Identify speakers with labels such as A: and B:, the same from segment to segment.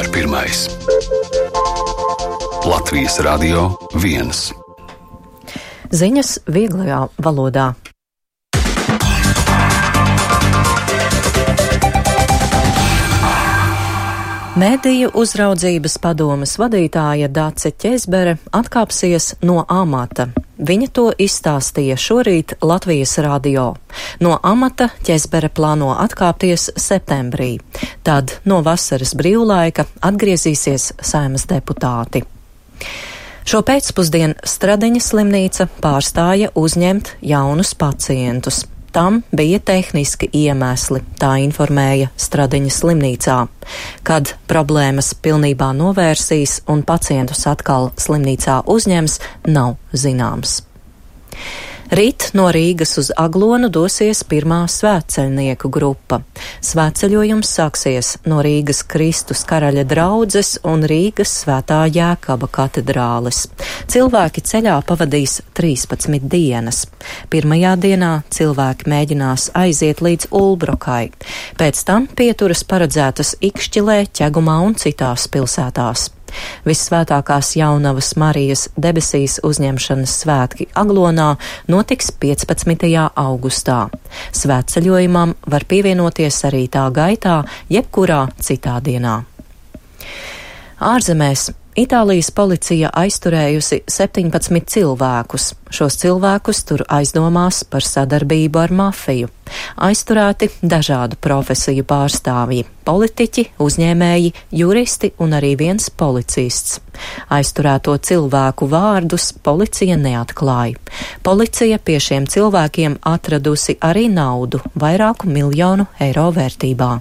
A: vienmēr pirmais. Latvijas Radio 1.
B: Ziņas vieglajā valodā. Mediju uzraudzības padomes vadītāja Dace Ķezbere atkāpsies no amata. Viņa to izstāstīja šorīt Latvijas radio. No amata Ķezbere plāno atkāpties septembrī. Tad no vasaras brīvlaika atgriezīsies Saeimas deputāti. Šo pēcpusdienu Stradiņa slimnīca pārstāja uzņemt jaunus pacientus. Tam bija tehniski iemesli, tā informēja Stradiņa slimnīcā. Kad problēmas pilnībā novērsīs un pacientus atkal slimnīcā uzņems, nav zināms. Rīt no Rīgas uz Aglonu dosies pirmā svētceļnieku grupa. Svētceļojums sāksies no Rīgas Kristus Karaļa draudzes un Rīgas Svētā Jēkaba katedrāles. Cilvēki ceļā pavadīs 13 dienas. Pirmajā dienā cilvēki mēģinās aiziet līdz Ulbrokai. Pēc tam pieturas paredzētas Ikšķilē, Ķegumā un citās pilsētās. Vissvētākās Jaunavas Marijas debesīs uzņemšanas svētki Aglonā notiks 15. augustā. Svētceļojumam var pievienoties arī tā gaitā, jebkurā citā dienā. Ārzemēs Itālijas policija aizturējusi 17 cilvēkus. Šos cilvēkus tur aizdomās par sadarbību ar mafiju. Aizturēti dažādu profesiju pārstāvji - politiķi, uzņēmēji, juristi un arī viens policists. Aizturēto cilvēku vārdus policija neatklāja. Policija pie šiem cilvēkiem atradusi arī naudu - vairāku miljonu eiro vērtībā.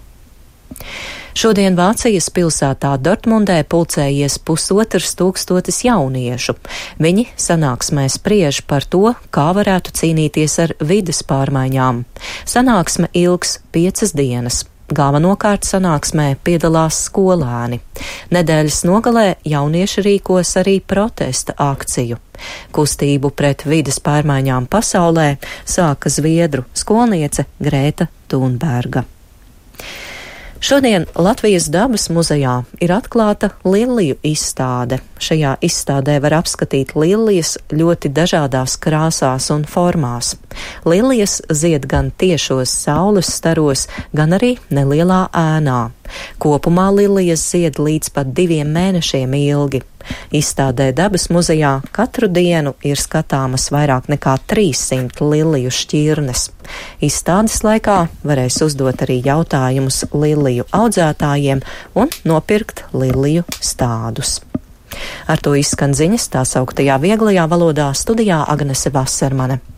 B: Šodien Vācijas pilsētā Dortmundē pulcējies 1500 jauniešu. Viņi sanāksmē spriež par to, kā varētu cīnīties ar vides pārmaiņām. Sanāksme ilgs 5 dienas. Galvenokārt sanāksmē piedalās skolēni. Nedēļas nogalē jaunieši rīkos arī protesta akciju. Kustību pret vides pārmaiņām pasaulē sāka zviedru skolniece Grēta Thunberga. Šodien Latvijas dabas muzejā ir atklāta liliju izstāde. Šajā izstādē var apskatīt lilijas ļoti dažādās krāsās un formās. Lilijas zied gan tiešos saules staros, gan arī nelielā ēnā. Kopumā lilijas zied līdz pat 2 mēnešiem ilgi. Izstādē dabas muzejā katru dienu ir skatāmas vairāk nekā 300 liliju šķirnes. Izstādes laikā varēs uzdot arī jautājumus liliju audzētājiem un nopirkt liliju stādus. Ar to izskan ziņas tā sauktajā vieglajā valodā, studijā Agnese Vasermane.